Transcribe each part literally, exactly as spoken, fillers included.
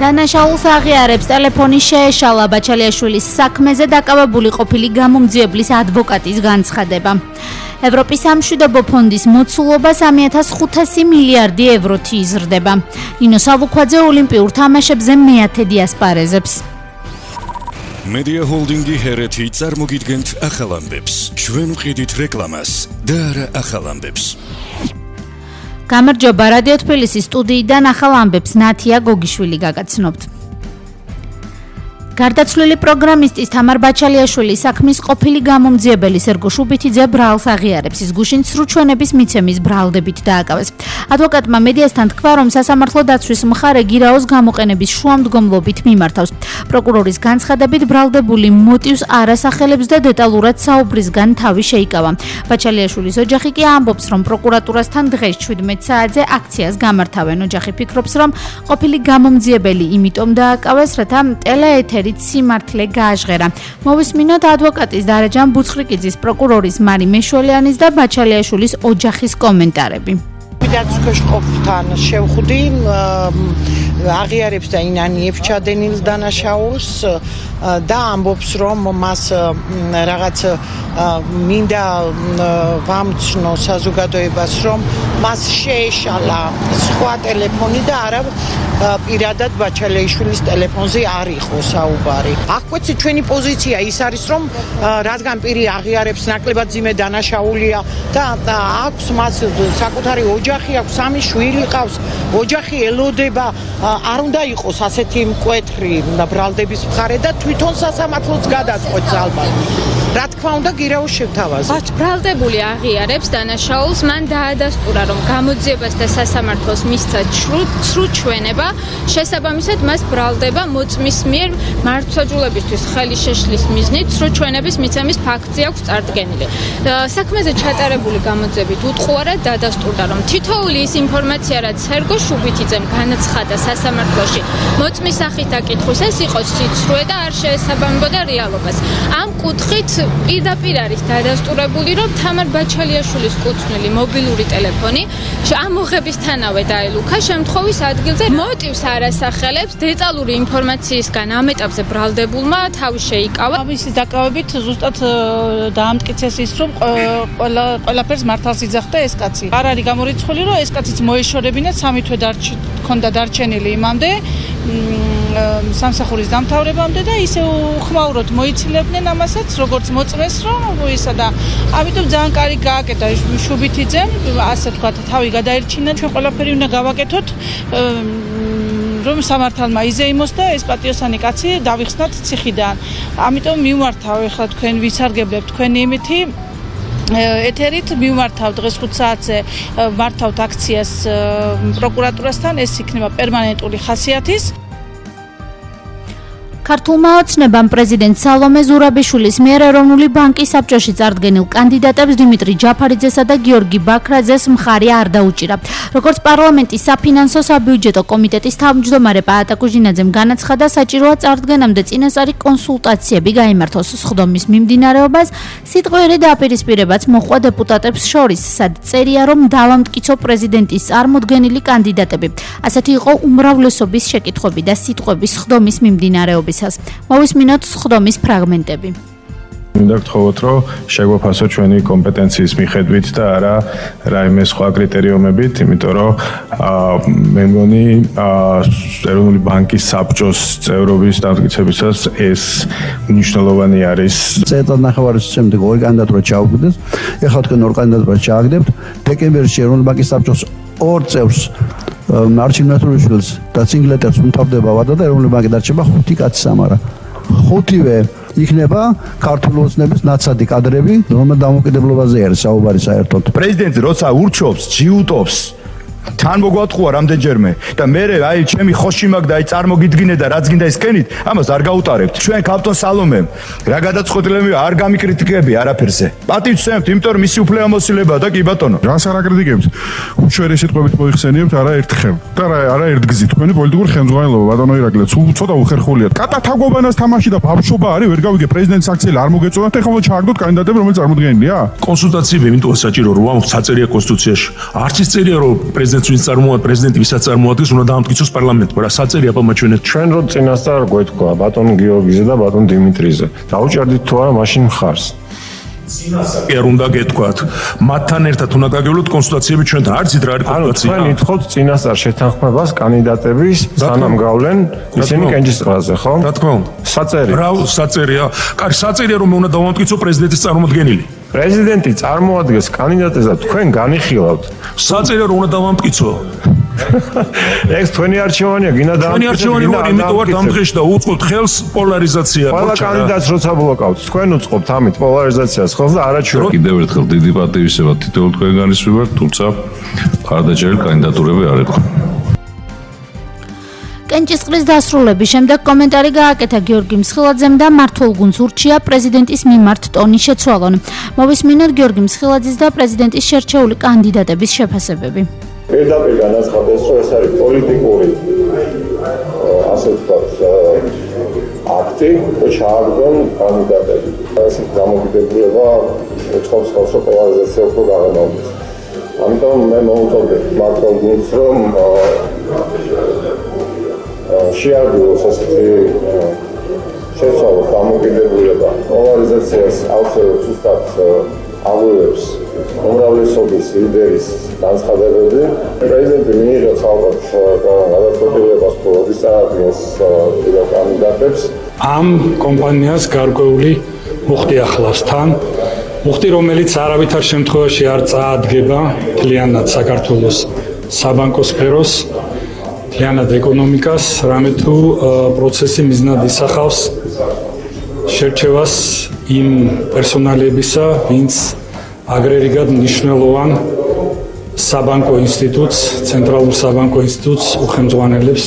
დანაშაულს აღიარებს ტელეფონი შეეშალა ბაჩალიაშვილის საქმეზე დაკავებული ყოფილი გამომძიებლის ადვოკატის განცხადება. ევროპის სამშვიდობო ფონდის მოცულობა სამი ათას ხუთასი მილიარდი ევროთი იზრდება. ნინო სალუქვაძე ოლიმპიურ თამაშებზე მეათე დიასპარეზებს. Media Holdingi ჰერეთი წარმოგიდგენთ ახალ ამბებს. ჩვენ ვყიდით რეკლამას და არა ახალ ამბებს. გამარჯობა, რადიო თბილისის სტუდიიდან ახალ ამბებს ნათია გოგიშვილი გაგაცნობთ. გარდაცვლილი პროგრამისტის თამარ ბაჩალიაშვილის საქმის ყოფილი გამომძიებელი სერგო შუბითიძე ბრალს აღიარებს. ის გუშინ სრუჩვენების მიცემის ბრალდებით დააკავეს. ადვოკატმა მედიასთან თქვა, რომ სასამართლო დაცვის მხარე გირაოს გამოყენების შუამდგომლობით მიმართავს. პროკურორის განცხადებით ბრალდებული მოტივს არ ასახელებს და დეტალურად საუბრისგან თავი შეიკავა. ბაჩალიაშვილის ოჯახი კი ამბობს, რომ პროკურატურასთან დღეს შვიდმეტ საათზე აქციას გამართავენ. ოჯახი ფიქრობს, რომ ყოფილი გამომძიებელი იმიტომ დააკავეს, რათა ტელეეთერი სიმართლე გააჟღერა. მოვისმინოთ ადვოკატის დარეჯან ბუცხრიკიძის, პროკურორის მარი მეშველიანის და ბაჩალიაშვილის ოჯახის კომენტარები. დაცვის ყოფთან შევხვდი, აღიარებს და ინანიებს ჩადენილ დანაშაულს და ამბობს, რომ მას რაღაც მინდა ვამცნო საზოგადოებას, რომ მას შეეშალა სხვა ტელეფონი და არა პირადად ბაჩალიაშვილის ტელეფონზე არ იყო საუბარი. აკვეცი ჩვენი პოზიცია ის არის, რომ რადგან პირი აღიარებს ნაკლებად ძიმე დანაშაულია და აქვს მას საკუთარი ოჯახი აქვს, სამი შვილი ყავს, ოჯახი ელოდება, არ უნდა იყოს ასეთი მკვეთრი ბრალდების მხარე და თვითონ სასამართლოც გადაწყვეტს ალბათ. რა თქმა უნდა, გირაოს შევთავაზეთ. ბრალდებული აღიარებს დანაშაულს, მან დაადასტურა, რომ გამოძიებას და სასამართლოს მისცა სრუჩვენება, შესაბამისად მას ბრალდება მოწმის მიერ მართლმსაჯულებისთვის ხელი შეშლის მიზნით სრუჩვენების მიცემის ფაქტი აქვს წარდგენილი. საქმეზე ჩატარებული გამოძიებით უტყუარად დადასტურდა, რომ თითოეული ის ინფორმაცია, რაც სერგო შუბითიძემ განაცხადა სასამართლოში, მოწმის სახით დაკითხვის, ეს იყო სიცრუე და არ შეესაბამებოდა რეალობას. ამ კუთხით პირდაპირ არის დადასტურებული, რომ თამარ ბაჩალიაშვილის კუთვნილი მობილური ტელეფონი ამოღებისთანავე დაელუქა შემთხვევის ადგილზე. მოტივს არ ასახელებს, დეტალური ინფორმაციისგან ამ ეტაპზე ბრალდებულმა თავი შეიკავა. ამის დაკავებით ზუსტად დაამტკიცეს ის, რომ ყველა ყველაფერს მართალს იძახდა ეს კაცი. არ არის გამორიცხული, რომ ეს კაციც მოეშორებინა სამი თვე ქონდა დარჩენილი იმამდე სამსახურის დამთავრებამდე და ისე უხმაუროდ მოიცილებდნენ ამასაც, როგორც მოწმეს, რომ ისა და ამიტომ ძალიან კარგი გააკეთა შუბითიძემ, ასე ვთქვათ, თავი გადაერჩინა. ჩვენ ყველაფერი უნდა გავაკეთოთ, რომ სამართალმა იზეიმოს და ეს პატიოსანი კაცი დავიხსნათ ციხიდან. ამიტომ მივმართავ ახლა თქვენ ვისარგებლებთ თქვენი იმითი ეთერით, მივმართავ დღეს ხუთ საათზე მართავთ აქციას პროკურატურასთან, ეს იქნება პერმანენტული ხასიათის. ქართულმა ოცნებამ პრეზიდენტ სალომე ზურაბიშვილის მიერ ეროვნული ბანკის საბჭოში წარდგენილ კანდიდატებს დიმიტრი ჯაფარიძესა და გიორგი ბაქრაძეს მხარი არ დაუჭირა. როგორც პარლამენტის საფინანსო საბიუჯეტო კომიტეტის თავმჯდომარე პაატა კუჟინაძემ განაცხადა, საჭიროა წარდგენამდე წინასწარი კონსულტაციები გაიმართოს სხდომის მიმდინარეობას. სიტყვიერი დაპირისპირებაც მოჰყვა დეპუტატებს შორის, სად წერია, რომ დავამტკიცო პრეზიდენტის წარმოდგენილი კანდიდატები. ასეთი იყო უმრავლესობის შეკითხვები და სიტყვები სხდომის მიმდინარეობისას. მოვისმინოთ სხდომის ფრაგმენტები. მინდა გთხოვოთ, რომ შეგვაფასო ჩვენი კომპეტენციის მიხედვით და არა რაიმე სხვა კრიტერიუმებით, იმიტომ რომ მე მგონი ეროვნული ბანკის საბჭოს წევრობის დამტკიცებისას ეს მნიშვნელოვანი არის. წელიწად ნახევარის შემდეგ ორი კანდიდატურა ჩაუგდეს. ეხლა თქვენ ორ კანდიდატურას ჩააგდებთ. დეკემბერში ეროვნული ბანკის საბჭოს ორ წევრს მარჩილ მეტროშვილს და სინგლეტერს უმთავრდება ვადა და ეროვნული ბანკი დარჩება ხუთი კაცი სამარა. ხუთივე იქნება ქართული ოცნების ნაცადი კადრები, რომელთა დამოუკიდებლობაზე არის საუბარი საერთოდ. პრეზიდენტი როცა ურჩობს, ჯიუტობს, თან მოგვატყუა რამდენჯერმე და მე აი ჩემი ხოში მაგ და აი წარმოგიდგინე და რაც გინდა ისკენით, ამას არ გაუტარებთ. ჩვენ კაპიტან სალომემ რა გადაწყვეტილები არ გამიკრიტიკები არაფერზე. პატივს ვცემთ, იმიტომ რომ მისი უფლებამოსილება და კი ბატონო. რას არ აკრიტიკებთ? უშვერე სიტყვებით მოიხსენიებთ, არა ერთხელ. და არა ერთგზით. თქვენი პოლიტიკური ხელმძღვანელობა ბატონო ირაკლი, ცოტა უხერხულია. კატათაგობანას თამაში და ბავშვობა არის, ვერ გავიგე პრეზიდენტის აქციელი არ მოგეწონათ, ეხლა ჩააგდოთ კანდიდატები, რომელიც წარმოდგენილია. კონსულტაციები იმიტომ საჭირო რომ ამ საწერია კონსტიტუციაში. არც ის წერია რომ პრეზიდენტს ვინც წარმოადგენს, პრეზიდენტი ვისაც წარმოადგენს, უნდა დაამტკიცოს პარლამენტმა, რა საწერია პამაჩვენეთ. ჩვენ რო წინასწარ გვეთქვა ბატონ გიორგიზე და ბატონ დიმიტრიზე. დაუჭერდით თუ არა მაშინ მხარს. კი არ უნდა გეთქვათ. მათთან ერთად უნდა გაგევლოთ კონსულტაციები ჩვენთან. არც ით რა არის კონსულტაცია. ანუ თქვენ ითხოვთ წინასწარ შეთანხმებას კანდიდატების სანამ გავლენ ისინი კენჭისყრაზე, ხო? რა თქმა უნდა. საწერი. რა საწერია? კარი საწერია რომ მე უნდა დავამტკიცო პრეზიდენტის წარმოადგენელი. პრეზიდენტი წარმოადგენს კანდიდატებს და თქვენ განიხილავთ. საწერია რომ უნდა დავამტკიცო. ეს თქვენი არჩევანია, გინდა დამტკიცოთ. თქვენი არჩევანი ვარ, იმიტომ ვარ ამ დღეში და უწყობთ ხელს პოლარიზაცია. ყველა კანდიდატს როცა ბლოკავთ, თქვენ უწყობთ ამით პოლარიზაციას, ხო და არა ჩვენ. კიდევ ერთხელ დიდი პატივისცემა თითოეულ თქვენგანის მიმართ, თუმცა მხარდაჭერილი კანდიდატურები არ იყო. კენჭისყრის დასრულების შემდეგ კომენტარი გააკეთა გიორგი მსხილაძემ და მართულ გუნდს ურჩია პრეზიდენტის მიმართ ტონი შეცვალონ. მოვისმინოთ გიორგი მსხილაძის და პრეზიდენტის შერჩეული კანდიდატების შეფასებები. პირდაპირ განაცხადეს, რომ ეს არის პოლიტიკური ასე ვთქვათ აქტი, რომ ჩააგდონ კანდიდატები. ესეთ დამოკიდებულება უწყობს ხელს, რომ პოლარიზაცია უფრო გაღრმავდეს. ამიტომ მე მოვუწოდებ მართულ გუნდს, რომ შეარგულოს ესეთი შეცვალოს დამოკიდებულება. პოლარიზაციას აუცილებლად ზუსტად აღვივებს უმრავლესობის ლიდერის განცხადებები. პრეზიდენტი მიიღებს ალბათ გადაწყვეტილებას, თუ როდის წარადგენს პირველ კანდიდატებს. ამ კომპანიას გარკვეული მუხტი ახლავს თან. მუხტი, რომელიც არავითარ შემთხვევაში არ წაადგება მთლიანად საქართველოს საბანკო სფეროს, მთლიანად ეკონომიკას, რამე თუ პროცესი მიზნად ისახავს შერჩევას იმ პერსონალიებისა, ვინც აგრერიგად მნიშვნელოვან საბანკო ინსტიტუტს, ცენტრალურ საბანკო ინსტიტუტს უხელმძღვანელებს.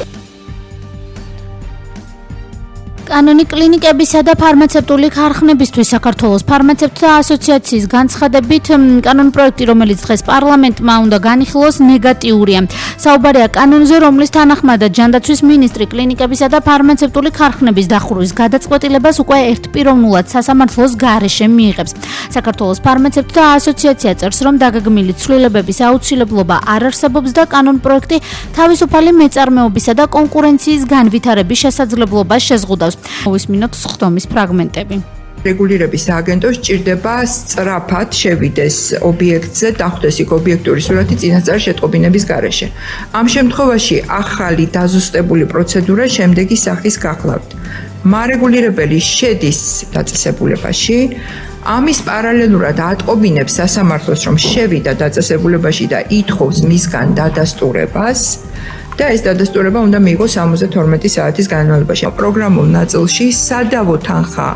კანონი კლინიკებისა და ფარმაცევტული ქარხნებისთვის საქართველოს ფარმაცევტთა ასოციაციის განცხადებით, კანონპროექტი, რომელიც დღეს პარლამენტმა უნდა განიხილოს, ნეგატიურია. საუბარია კანონზე, რომლის თანახმადაც ჯანდაცვის მინისტრი კლინიკებისა და ფარმაცევტული ქარხნების დახურვის გადაწყვეტილებას უკვე ერთპიროვნულად სასამართლოს გარეშე მიიღებს. საქართველოს ფარმაცევტთა ასოციაცია წერს, რომ დაგეგმილი ცვლილებების აუცილებლობა არ არსებობს და კანონპროექტი თავისუფალი მეწარმეობისა და კონკურენციის განვითარების შესაძლებლობას შეზღუდავს. მოვისმინოთ სხდომის ფრაგმენტები. რეგულირების სააგენტოს სჭირდება სწრაფად შევიდეს ობიექტზე, დახვდეს იქ ობიექტური სურათი წინასწარ შეტყობინების გარეშე. ამ შემთხვევაში ახალი დაზუსტებული პროცედურა შემდეგი სახის გახლავთ. მარეგულირებელი შედის დაწესებულებაში, ამის პარალელურად ატყობინებს სასამართლოს, რომ შევიდა დაწესებულებაში და ითხოვს მისგან დადასტურებას. და ეს დადასტურება უნდა მიიღოს სამოცდა თორმეტი საათის განმავლობაში. პროგრამულ ნაწილში სადავო თანხა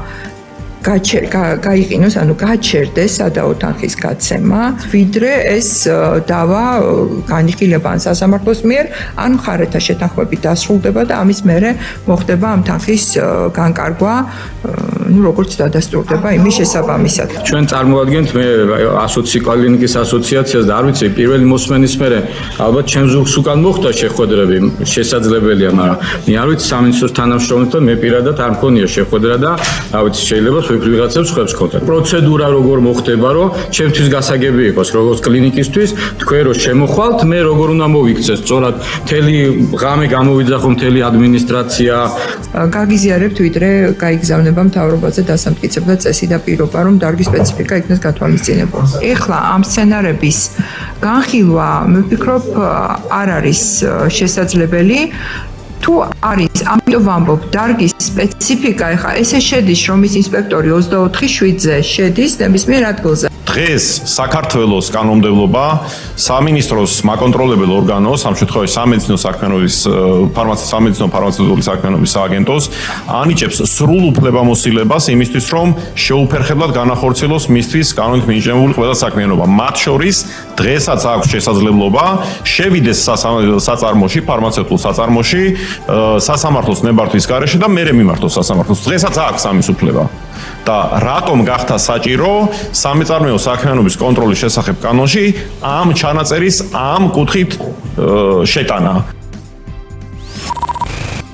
გაიყინოს, ანუ გაჩერდეს სადავო თანხის გაცემა, ვიდრე ეს დავა განიხილება ან სასამართლოს მიერ, ან მხარეთა შეთანხმებით დასრულდება და ამის მერე მოხდება ამ თანხის განკარგვა, ну, როგორც დადასტურდება იმის შესაბამისად. ჩვენ წარმოვადგენთ მე ასოცი კლინიკის ასოციაციას და არ ვიცი პირველი მოსმენის მერე ალბათ ჩემ ზურგს უკან მოხდა შეხვედრები, შესაძლებელია, მაგრამ მე არ ვიცი სამინისტროს თანამშრომელთან მე პირადად არ მქონია შეხვედრა და რა ვიცი შეიძლება ვიღაცებს ხვებს ხოთა. პროცედურა როგორ მოხდება, რომ ჩემთვის გასაგები იყოს, როგორც კლინიკისთვის, თქვენ რო შემოხვალთ, მე როგორ უნდა მოვიქცე, სწორად მთელი ღამე გამოვიძახო მთელი ადმინისტრაცია. გაგიზიარებთ, ვიდრე გაიგზავნება მთავრობაზე დასამტკიცებდა წესი და პირობა, რომ დარგის სპეციფიკა იქნეს გათვალისწინებული. ეხლა ამ სცენარების განხილვა, მე ვფიქრობ, არ არის შესაძლებელი. თუ არის, ამიტომ ვამბობ, დარგის სპეციფიკა, ეხა ესე შედის, რომის ინსპექტორი ოცდაოთხი შვიდზე შედის ნებისმიერ ადგილზე. დღეს საქართველოს კანონმდებლობა სამინისტროს მაკონტროლებელ ორგანოს, ამ შემთხვევაში სამედიცინო საქმიანობის ფარმაცევტული სამედიცინო ფარმაცევტული საქმიანობის სააგენტოს ანიჭებს სრულ უფლებამოსილებას იმისთვის, რომ შეუფერხებლად განახორციელოს მისთვის კანონით მინიშნებული ყველა საქმიანობა. მათ შორის დღესაც აქვს შესაძლებლობა შევიდეს საწარმოში, ფარმაცევტულ საწარმოში, სასამართლოს ნებართვის გარეშე და მერე მიმართოს სასამართლოს. დღესაც აქვს ამის უფლება. და რატომ გახდა საჭირო სამეწარმეო საქმიანობის კონტროლის შესახებ კანონში ამ ჩანაწერის ამ კუთხით შეტანა?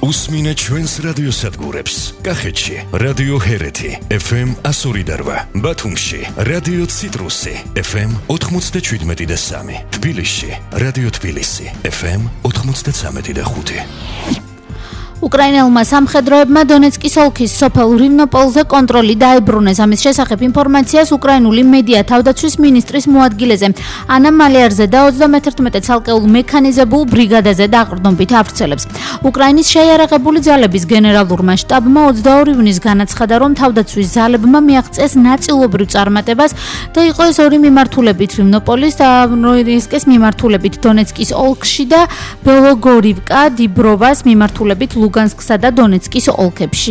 უსმინე ჩვენს რადიოსადგურებს. კახეთში რადიო ჰერეთი ეფ ემ one oh two point eight, ბათუმში რადიო ციტრუსი ეფ ემ ninety-seven point three, თბილისში რადიო თბილისი ეფ ემ ninety-three point five. უკრაინელმა სამხედროებმა დონეცკის ოლქის სოფელ რივნოპოლზე კონტროლი დაებრუნეს. ამის შესახებ ინფორმაციას უკრაინული მედია თავდაცვის მინისტრის მოადგილეზე ანა მალერზე და თერთმეტ ცალკეულ მექანიზებულ ბრიგადაზე დაყრდნობით ავრცელებს. უკრაინის შეიარაღებული ძალების გენერალურმა შტაბმა ოცდაორი ივნის განაცხადა, რომ თავდაცვის ძალებმა მიაღწიეს ნაწილობრივ წარმატებას და იყო ეს ორი მიმართულებით რივნოპოლის და ნოირისკის მიმართულებით დონეცკის ოლქში და ბელოგორივკა დიბროვას მიმართულებით ლუგანსკსა და დონეცკის ოლქებში.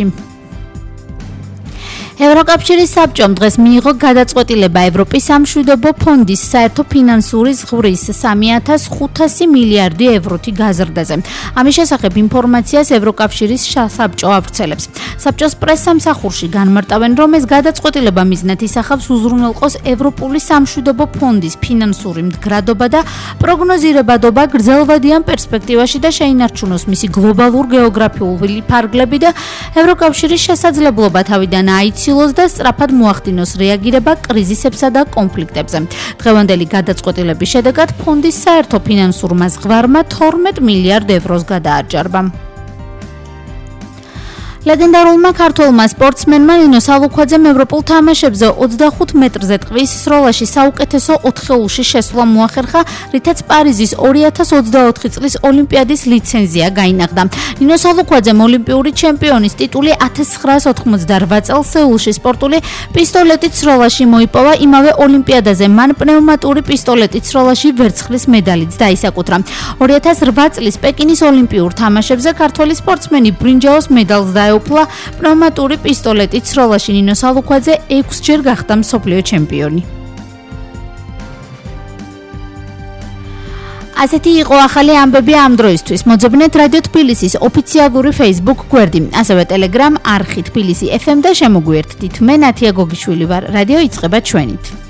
ევროკავშირის საბჭომ დღეს მიიღო გადაწყვეტილება ევროპის სამშვიდობო ფონდის საერთო ფინანსური ზღვრის სამი ათას ხუთასი მილიარდი ევროთი გაზრდაზე. ამის შესახებ ინფორმაციას ევროკავშირის საბჭო ავრცელებს. საბჭოს პრესსამსახურში განმარტავენ, რომ ეს გადაწყვეტილება მიზნად ისახავს უზრუნველყოს ევროპული სამშვიდობო ფონდის ფინანსური მდგრადობა და პროგნოზირებადობა გრძელვადიან პერსპექტივაში და შეინარჩუნოს მისი გლობალურ გეოგრაფიული ფარგლები და ევროკავშირის შესაძლებლობა თავიდან აიცილოს და სწრაფად მოახდინოს რეაგირება კრიზისებსა და კონფლიქტებზე. დღევანდელი გადაწყვეტილების შედეგად ფონდის საერთო ფინანსურმა ზღვარმა თორმეტ მილიარდ ევროს გადააჯარბა. ლეგენდარულმა ქართველმა სპორტსმენმა ნინო სალუქვაძემ ევროპულ თამაშებზე ოცდახუთ მეტრზე ტყვის სროლაში საუკეთესო ოთხეულში შესვლა მოახერხა, რითაც პარიზის ორი ათას ოცდაოთხი წლის ოლიმპიადის ლიცენზია გაინაღდა. ნინო სალუქვაძემ ოლიმპიური ჩემპიონის ტიტული ათას ცხრაას ოთხმოცდაორ წელს სეულში სპორტული პისტოლეტით სროლაში მოიპოვა. იმავე ოლიმპიადაზე მან პნევმატური პისტოლეტით სროლაში ვერცხლის მედალიც დაისაკუთრა. ორი ათას რვა წლის პეკინის ოლიმპიურ თამაშებზე ქართველი სპორტსმენი ბრინჯაოს მედალს დაეუფლა. პნევმატური პისტოლეტით სროლაში ნინო სალუქვაძე ექვსჯერ გახდა მსოფლიო ჩემპიონი. ასეთი იყო ახალი ამბები ამ დროისთვის. მოძებნეთ რადიო თბილისის ოფიციალური Facebook გვერდი, ასევე Telegram არხი თბილისი ეფ ემ და შემოგვიერთდით. მე ნათია გოგიშვილი ვარ. რადიო იწყება ჩვენით.